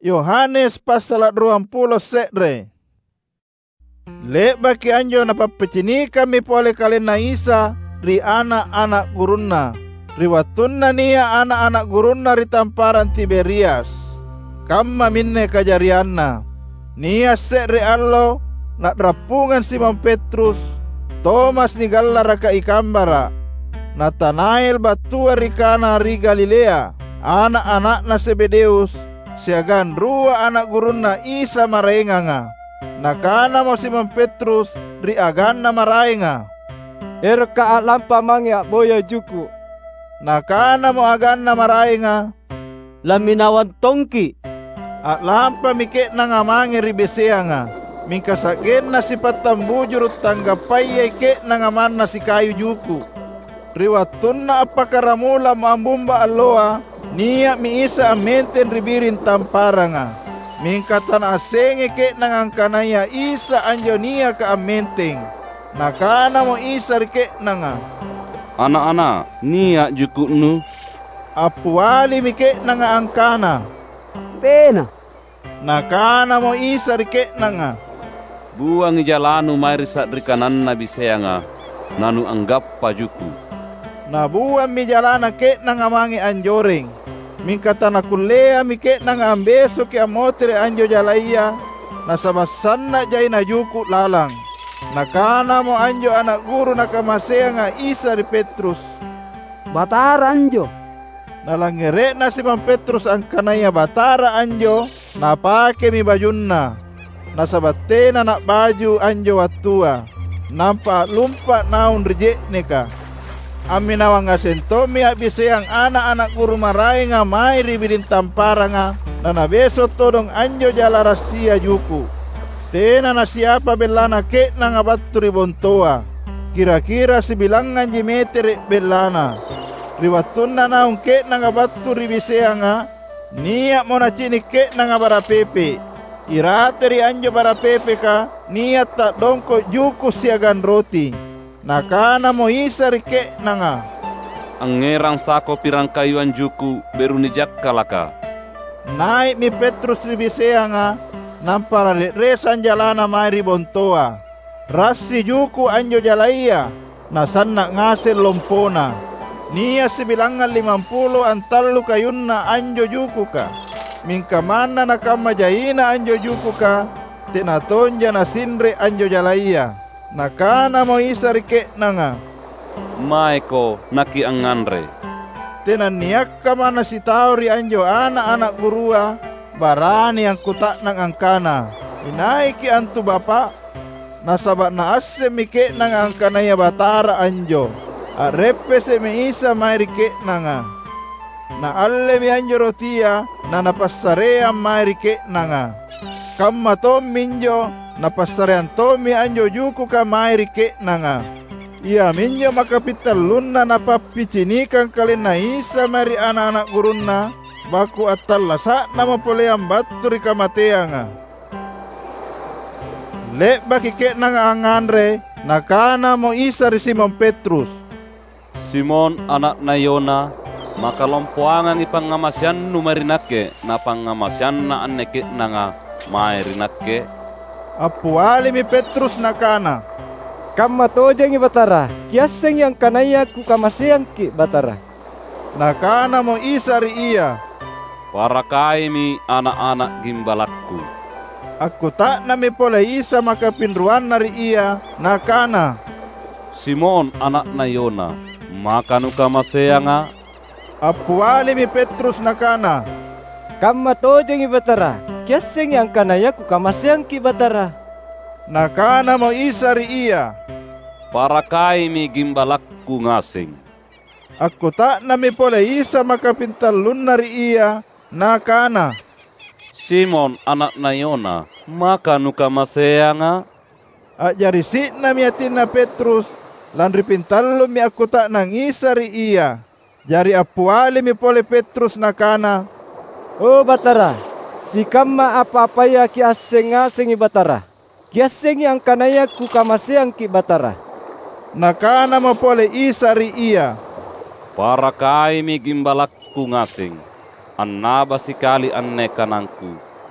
Yohanes pasal 20 sekre. Lek baki anjo napapecini kami pole kalen na Isa ri anak-anak gurunna. Riwatunna nia anak-anak gurunna ri tamparan Tiberias. Kamma minne kajarianna. Nia sekre allo nak rapungan Simon Petrus, Thomas ni gallara ka ikambara, Natanael batua ri Kana ri Galilea, anak-anak na Sebedeus, siagan rua anak gurunna Isa maraenganga. Nakana mo Simon Petrus ri aganna maraenga. Erka lampa mangya boya juku. Nakana mo aganna maraenga. Laminawan tongki. At lampa mike na nga mange ri beseanga. Mingkasagen na si patambujurut tanggapay ke na nga man na si kayu juku. Riwatun na apakaramula maambumba aloa, niya mi Isa amenten ribirin tamparanga. Mingkatan asenge ke nangangkanaya Isa anjo niya ka amenteng. Nakana mo Isa rike nanga. Anak-anak, niya juku nu. Apuali mike nanga angkana. Pena. Nakana mo Isa rike nanga. Buang ijalanu mairisa rikanan na bisayanga, nanu anggap pajuku. Nabuang mi jalana ke nanga mangi anjoreng. Mingkatana kulea mike nanga ambeso ke amotere anjo jalaiya, nasabasanna jay na juku lalang. Nakana mo anjo anak guru nakamasea nga Isa ri Petrus. Batara anjo. Nalangere na Simon Petrus ang kanaya batara anjo, napake mi bajunna. Nasabate na nak baju anjo watua. Nampak lumpa naun rejek neka. Aminawang asento mi abise ang anak-anak guru marai nga mai ribidin tamparanga na nabeso todong anjo jala rasia juku. Tena na siapa belana ke na nga batu ribontoa. Kira-kira sibilangan jimetere belana. Riwatun na naung ke na nga batu ribisea nga. Niya mo na chini ke na nga barapepe. Irateri anjo barapepe ka. Niya tak dongko juku siagan roti. Nakana mo Isa rike nanga. Ang ngerang sako pirang kayuan juku berunijak kalaka. Naik mi Petrus ribisea nga. Nampara resan jalana mai ribontoa. Rasi juku anjo jalaiya. Nasanna ngasel lompona. Niya sibilangan 50 antalu kayunna anjo juku ka. Mingkamana nakamajaina anjo juku ka. Tenatonja na sinre anjo jalaiya. Nakana mo Isa rike nanga. Maeko naki anganre. Tenan niyak ka mana si tauri anjo anak-anak gurua. Barani ang kutak ng angkana. Inaiki antu bapa. Nasabat na ase mike nang angkanaya batara anjo. Arepe se mi Isa may rike nanga. Na alle mi anjo rotia. Na napasarea may rike nanga. Kamma tom minjo. Napasarean tomi anjo juku ka mairi ke nanga. Ia minyo makapitalun na napapicinikan kalin na Isa mari anak-anak gurunna. Baku atalasa na mapoleang baturi kamatea nga. Lek baki ke nanga anganre. Nakana mo Isa ri Simon Petrus. Simon anak na Yona, makalompoangan ipangamasyan numarinake na pangamasyan na aneke nanga mairinake. Apuali mi Petrus nakana. Kamma tojeng batara. Kiaseng yang kanaya ku kamaseang ki batara. Nakana mo Isa ri iya. Para kaimi anak-anak gimbalakku. Aku tak nami pole Isa makapinruan na ri iya. Nakana. Simon anak na Yona, makanu kamaseanga. Apuali mi Petrus nakana. Kamma tojeng batara. Kiaseng yang kanaya ku kamaseang ki batara. Nakana mo Isa ri iya. Para kaimi gimbalakku ngasing. Aku tak nami pole Isa makapintalun na ri iya. Nakana. Simon anak na Yona, makanu kamaseanga. Ajari sit nami atin na Petrus. Lan ripintalun mi aku tak nang Isa ri iya. Jari apuali mi pole Petrus nakana. Oh batara. Si kamma apa-apa ya ki aseng-aseng batara. Ki aseng yang kanaya ku kamaseang ki batara. Nakana mo pole Isa ri iya. Para kaimi gimbalakku ngasing. Annaba sikali anne kanangku.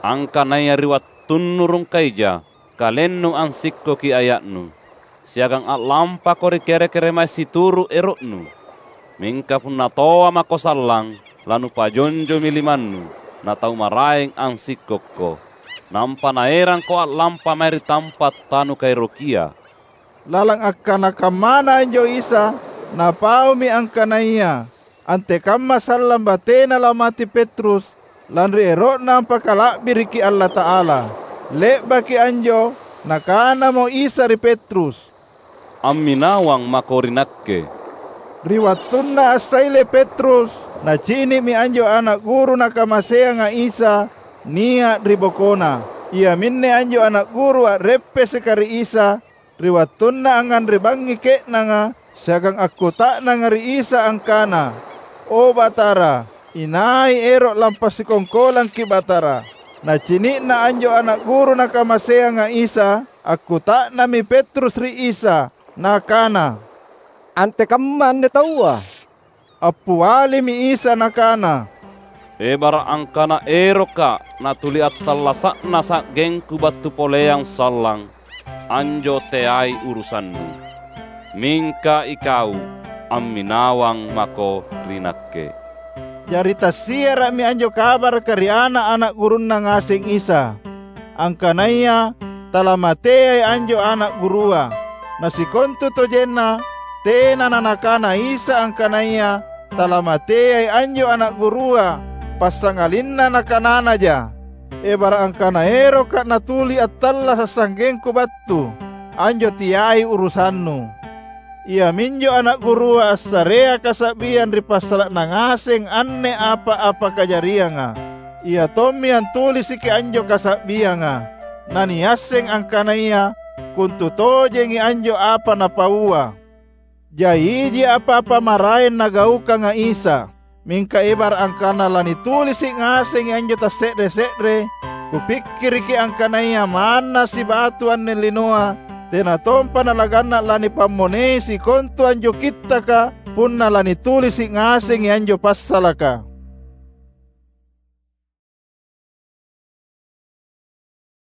Ang kanaya riwat tunnurung kaija, kalennu ang sikko ki ayatnu. Siagang at lampa kori kere-kere mai situru erotnu. Mingka pun natoa mako sallang, lanu pajonjo milimannu, natau maraeng ang sikkokko. Nampa naerang ko at lampa meri tampat tanu kay rokia. Lalang akkana kamana anjo Isa, napaumi ang kanaya. Ante kamma sallam batena lamati Petrus, lanri erot na ang pakalakbir ki Allah Ta'ala. Leba ki anjo, nakana mo Isa ri Petrus. Amminawang makorinakke. Riwatun na asayle Petrus, na chini mi anjo anak guru na kamasea nga Isa, niya ribokona. Ia minne anjo anak guru at reppe sekari Isa, riwatun na angan ribangi ke na nga, siagang akuta na nga ri Isa ang kana. O Batara, inay erok lampas si kongkolang ki Batara. Na chini na anjo anak guru na kamasea nga Isa, akuta na mi Petrus ri Isa, nakana. Ante kamman ne tawa. Apuali mi Isa nakana. Ebara ang kana eroka na tuli at talasa na sa gengku batu poleang salang. Anjo teay urusanmu. Mingka ikaw amminawang mako rinakke. Jarita siya mi anjo kabar kariana anak gurun na ngasing Isa. Ang kanaya talamatey anjo anak gurua. Nasikonto to jenna, tena nanakana Isa ang kanaya, talamatey anjo anak gurua, pasangalin na nakanana ja. Ebara ang kanaero ka natuli at talla sa sanggeng kubattu, anjo tiyay urusannu. Ia minjo anak gurua asarea kasabian ripasala nangaseng anne apa-apa kajarian nga. Ia tomi ang tuli siki anjo kasabian nga, naniyaseng ang kanaya, kuntu tojengi anjo apa na paua. Jaiji apa-apa marain nagauka nga Isa. Mingka ibar ang kanala ni tulisi ngaseng anjo ta sedre-sedre. Kupikir ki ang kanaya mana si batuan ni linoa. Tenatompa nalagana lani pamone si kontu anjo kita ka. Pun nalani tulisi ngaseng anjo pasalaka.